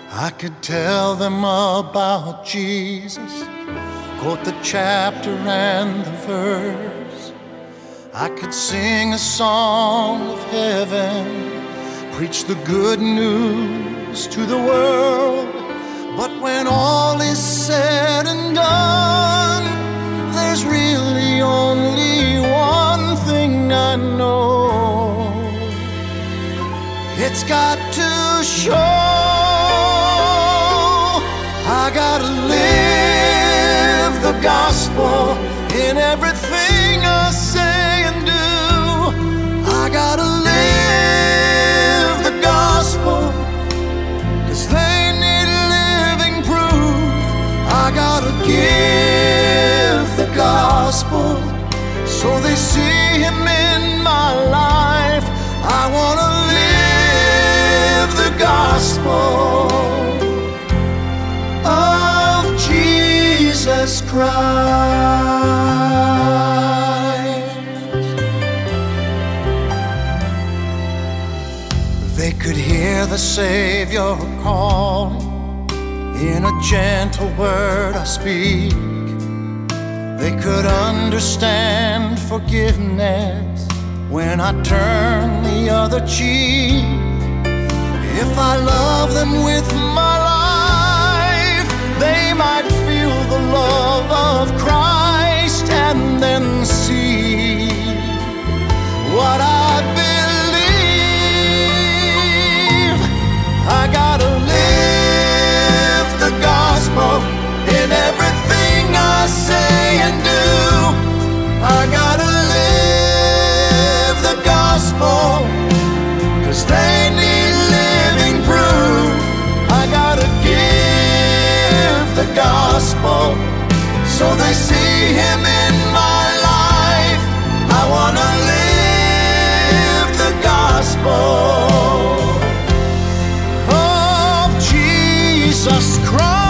I could tell them about Jesus, quote the chapter and the verse. I could sing a song of heaven, preach the good news to the world. But when all is said and done, there's really only one thing I know. It's got to show. I gotta live the gospel in everything I say and do. I gotta live the gospel, 'cause they need living proof. I gotta give the gospel so they see him in my life. I wanna live the gospel of Jesus Christ. They could hear the Savior calling in a gentle word I speak. They could understand forgiveness when I turn the other cheek. If I love them with my life, they might feel the love of Christ and then see what I believe. I gotta live the gospel in everything I say and do. I gotta live the gospel, 'cause they need living proof. I gotta give the gospel so they see him in my life. I wanna live the gospel of Jesus Christ.